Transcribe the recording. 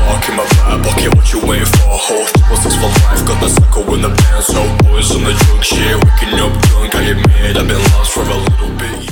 spark in my back pocket. What you waiting for? Hold 6 for life, got the cycle in the band. So boys on the drug shit, waking up drunk, I admit I've been lost for a little bit.